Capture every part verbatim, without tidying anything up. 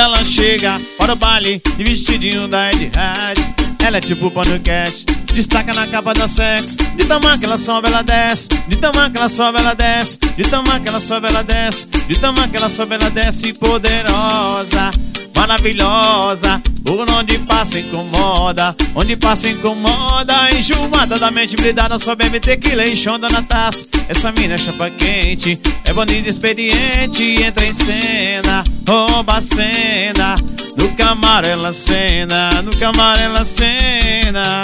ela chega para o baile de vestidinho da Ed Hat. Ela é tipo paniquete, destaca na capa da Sex. De tamanho que ela sobe, ela desce. De tamanho que ela sobe, ela desce. De tamanho que ela sobe, ela desce. De tamanho que ela sobe, ela desce. Poderosa, maravilhosa, por onde passa incomoda, onde passa incomoda. Enjoada da mente blindada, só bebe tequila e chonda na taça. Essa mina é chapa quente, é bonita experiente. Entra em cena, rouba a cena. No camarão ela cena, no camarão ela cena.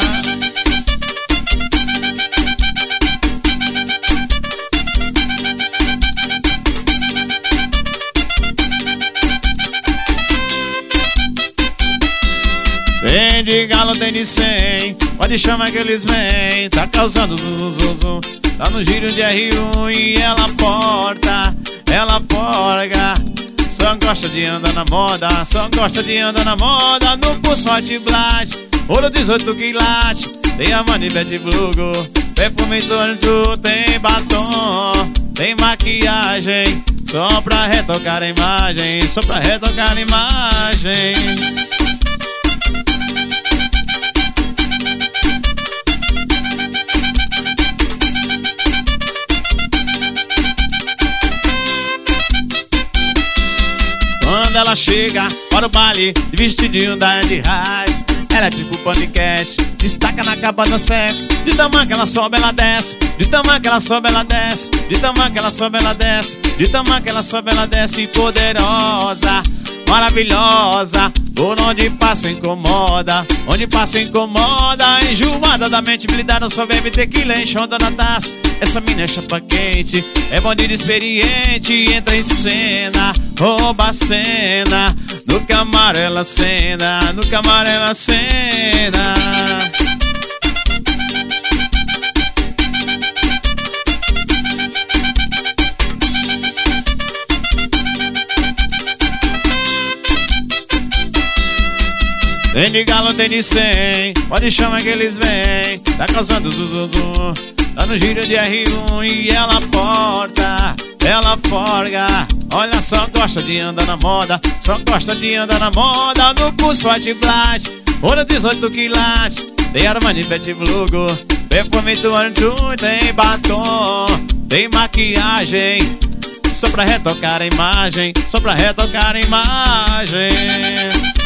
Tem de galo, tem de cem, pode chamar que eles vêm. Tá causando zum, zum, zum, tá no giro de R um e ela porta, ela porga. Só gosta de andar na moda, só gosta de andar na moda. No pulso Hot Blast, ouro dezoito quilates. Tem a manivete Blugo, perfume Tornju. Tem batom, tem maquiagem, só pra retocar a imagem, só pra retocar a imagem. Quando ela chega para o baile de vestidinho da Ed Hat, ela é tipo paniquete, destaca na capa da Sex. De tamanho que ela sobe, ela desce. De tamanho que ela sobe, ela desce. De tamanho que ela sobe, ela desce. De tamanho que ela sobe, ela desce. Poderosa, maravilhosa, por onde passa incomoda, onde passa incomoda. Enjoada da mente blindada, só bebe tequila e chonda na taça. Essa mina é chapa quente, é bandida experiente. Entra em cena, rouba a cena. No camarão ela cena, no camarão ela cena. Tem de galo, tem de cem, pode chamar que eles vêm. Tá causando zuzuzum, tá no giro de R um e ela porta, ela forga. Olha só, gosta de andar na moda, só gosta de andar na moda. No pulso Hot Blast, ouro dezoito quilates. Tem Armani Pet Blugo, perfume Tornju. Tem batom, tem maquiagem, só pra retocar a imagem, só pra retocar a imagem.